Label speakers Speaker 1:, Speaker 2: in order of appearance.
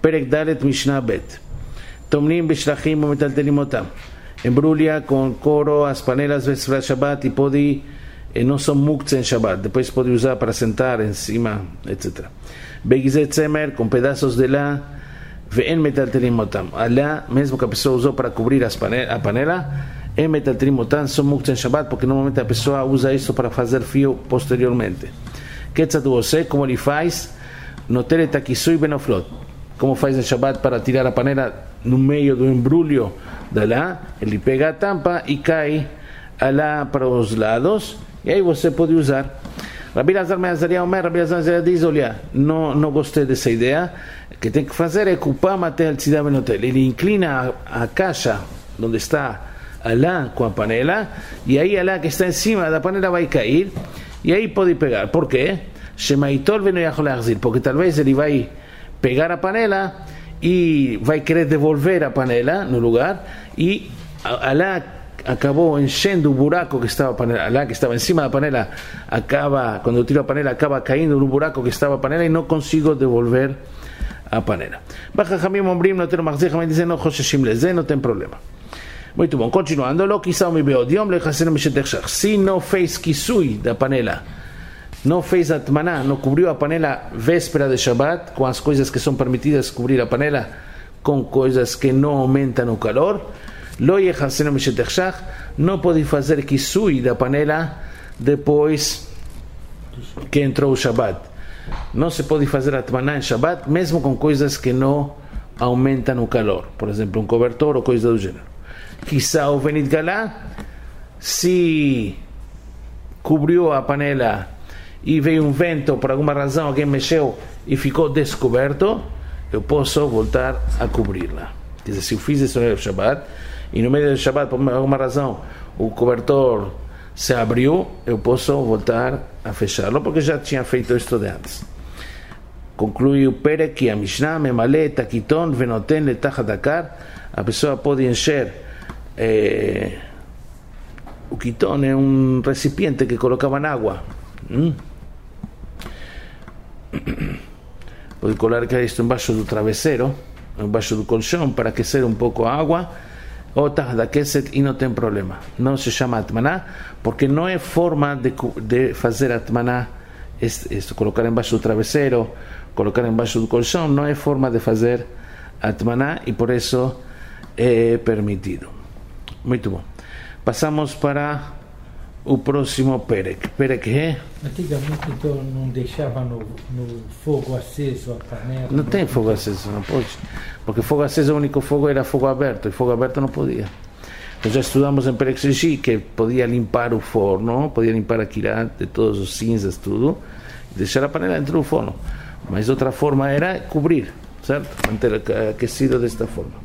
Speaker 1: Perek Dalet Mishnah Bet. Tomnim Beshlachim o Metaltelim Otam. Embrulha com couro as panelas vezes para Shabbat e pode, não são muktzeh em Shabbat, depois pode usar para sentar em cima, etc. Begizet Tzemer, com pedaços de lã, ve'en metaltelim otam. A lã, mesmo que a pessoa usou para cobrir a panela, em metaltelim otam, são muktzeh em Shabbat, porque normalmente a pessoa usa isso para fazer fio posteriormente. Ketzat você, como ele faz, noteret akisui benoflot. Como faz em Shabbat para tirar a panela no meio do embrulho da lã, ele pega a tampa e cai a lã para os lados, e aí você pode usar. Rabi Lazar Meazaria Omer, Rabi Lazar Meazaria diz, olha, não gostei dessa ideia, o que tem que fazer é culpar até o tzidá benotel. Ele inclina a caixa onde está a lã com a panela, e aí a lã que está em cima da panela vai cair, e aí pode pegar. Por quê? Shemaitol venoyachol achzir, porque talvez ele vai pegar a panela e vai querer devolver a panela no lugar, e a lã acabou enchendo o buraco que estava a panela, a lã que estava em cima da panela acaba, quando eu tiro a panela, acaba caindo no buraco que estava a panela e não consigo devolver a panela. Bachachamim ombrim no ter machzir, Chamim dizem não chosheshim leze, não tem problema. Muito bom, continuando. Lo kisau mi beodiom lechaser meshetechshach. Se não fez kisui da panela, não fez atmaná, não cobriu a panela véspera de Shabbat, com as coisas que são permitidas cobrir a panela, com coisas que não aumentam o calor, lo yechasenu mishetechshach, não pode fazer kisui da panela depois que entrou o Shabbat. Não se pode fazer atmaná em Shabbat, mesmo com coisas que não aumentam o calor, por exemplo, um cobertor ou coisa do gênero. Kisau venit galá, se cobriu a panela e veio um vento, por alguma razão alguém mexeu e ficou descoberto, eu posso voltar a cobri-la. Quer dizer, se eu fiz isso no Shabbat e no meio do Shabbat, por alguma razão, o cobertor se abriu, eu posso voltar a fechá-lo, porque já tinha feito isto de antes. Conclui o Perek que a Mishnah memale takiton venoten letachat akar. A pessoa pode encher o quiton é um recipiente que colocava na água. Pode colocar isto embaixo do travesseiro, embaixo do colchão, para aquecer um pouco a água, ou aquece e não tem problema. Não se chama atmaná, porque não é forma de fazer atmaná, colocar embaixo do travesseiro, colocar embaixo do colchão, não é forma de fazer atmaná, e por isso é permitido. Muito bom. Passamos para o próximo Perek. Perek é?
Speaker 2: Antigamente, então, não deixava no fogo aceso a panela?
Speaker 1: Não tem fogo aceso, não pode. Porque fogo aceso, o único fogo era fogo aberto, e fogo aberto não podia. Então já estudamos em Perek Shlishi que podia limpar o forno, podia limpar a kirat de todos os cinzas, tudo, e deixar a panela dentro do forno. Mas outra forma era cobrir, certo? Manter aquecido desta forma.